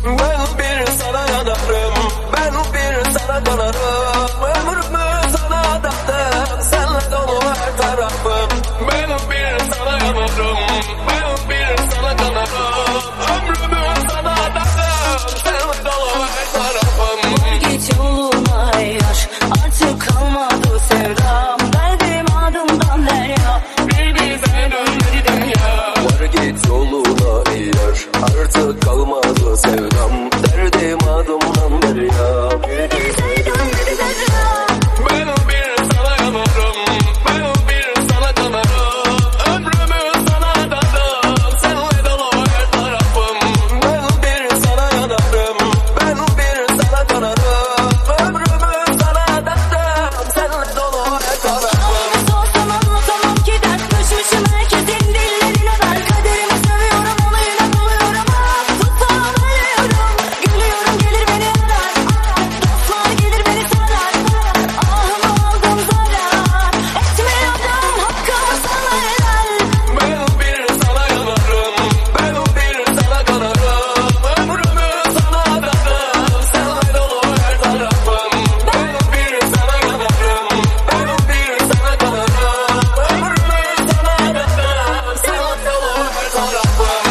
Ben bir sana yanarım, ben bir sana kanarım. Ömrümü sana adattım, senle dolu her tarafım. Ben bir sana yanarım, ben bir sana kanarım. Ömrümü sana adattım, senle dolu her tarafım. Git yoluna yar, artık kalmadı sevdam. Derdim adımdan derya, bir bize döndü dünya. Var git yoluna yar, artık kalmadı sevdam. Derdim adımdan derya, bir bize döndü dünya. Ben bir sana yanarım, ben bir sana kanarım. Ömrümü sana adadım, senle dolu her tarafım. Ben bir sana yanarım, ben bir sana kanarım. Ömrümü sana adadım, senle dolu her tarafım. Sorsam anlatamam ki dert düşmüşüm herkesin dillerine ben. Kaderimi seviyorum onu yine buluyorum. Tutsam ölüyorum, gülüyorum gelir beni arar. Dostlar gelir beni sarar. Ahımı aldım zarar, etmiyorum hakkımı sana helal. Ben bir sana yanarım, ben bir sana kanarım. Ömrümü sana adadım, senle dolu her tarafım. Ben bir sana yanarım, ben bir sana kanarım. Ömrümü sana adadım, senle dolu her tarafım.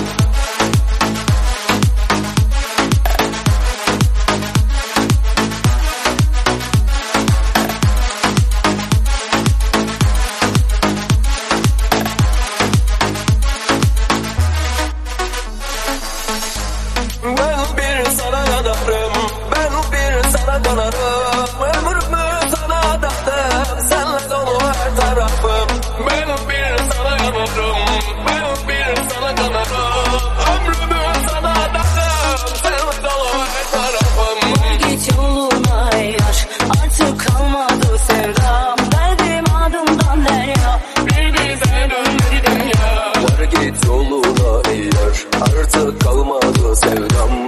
Ben bir sana yanarım, ben bir sana kanarım. Ömrümü sana adadım, senle dolu her tarafım. Ben bir sana yanarım, ben bir sana kanarım. Ömrümü sana adadım, senle dolu her tarafım. Git yoluna yar, artık kalmadı sevdam. Derdim adımdan derya, bir bize döndü dünya. Var git yoluna yar, artık kalmadı sevdam.